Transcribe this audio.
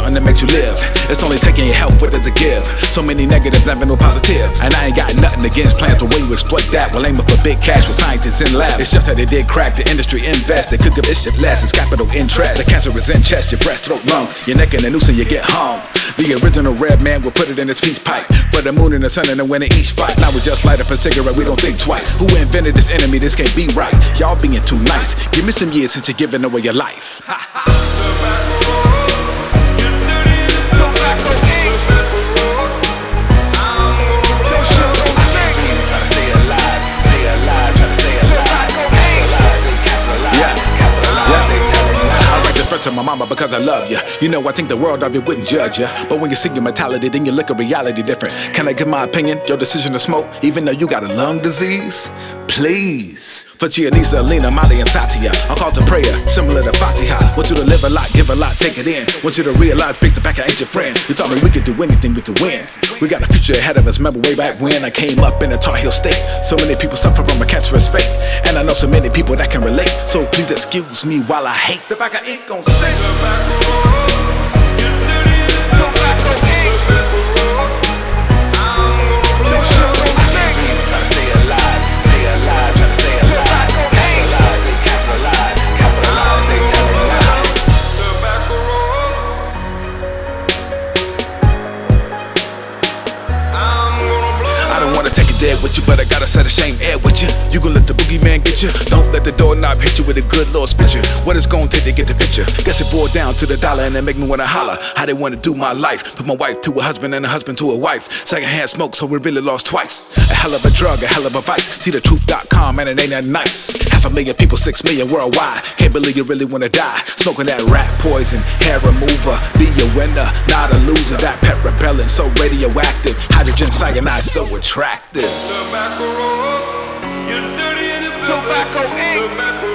something that makes you live. It's only taking your help, what does it give? So many negatives, never no positives. And I ain't got nothing against plans, the way you exploit that while aiming for big cash with scientists in lab. It's just that they did crack, the industry invest. They could give this shit less, it's capital interest. The cancer is in chest, your breast, throat, lungs. Your neck and the noose and you get hung. The original red man will put it in his peace pipe. For the moon and the sun and the winner each fight. Now we just light up a cigarette, we don't think twice. Who invented this enemy? This can't be right. Y'all being too nice. Give me some years since you're giving away your life. To my mama because I love you. You know I think the world of you wouldn't judge you. But when you see your mentality, then you look at reality different. Can I give my opinion? Your decision to smoke, even though you got a lung disease? Please. For Chianisa, Alina, Molly, and Satya, I call to prayer, similar to Fatiha. Want you to live a lot, give a lot, take it in. Want you to realize, pick the back, I ain't your friend. You told me we could do anything, we could win. We got a future ahead of us, remember way back when I came up in a Tar Heel state. So many people suffer from a cancerous fate. And I know so many people that can relate. So please excuse me while I hate. Tobacco Inc. gon' sing. Tobacco Inc. Dead with you, but I gotta set a shame air with you. You gon' let the boogeyman get you. Don't let the doorknob hit you with a good Lord picture. What it's gon' take to get the picture? Guess it boiled down to the dollar and it make me wanna holler. How they wanna do my life. Put my wife to a husband and a husband to a wife. Secondhand smoke, so we really lost twice. A hell of a drug, a hell of a vice. See the truth.com and it ain't that nice. 500,000 people, 6 million worldwide. Can't believe you really wanna die. Smoking that rat poison, hair remover. Be a winner, not a loser. That pet repellent, so radioactive. Hydrogen cyanide, so attractive. Tobacco Inc.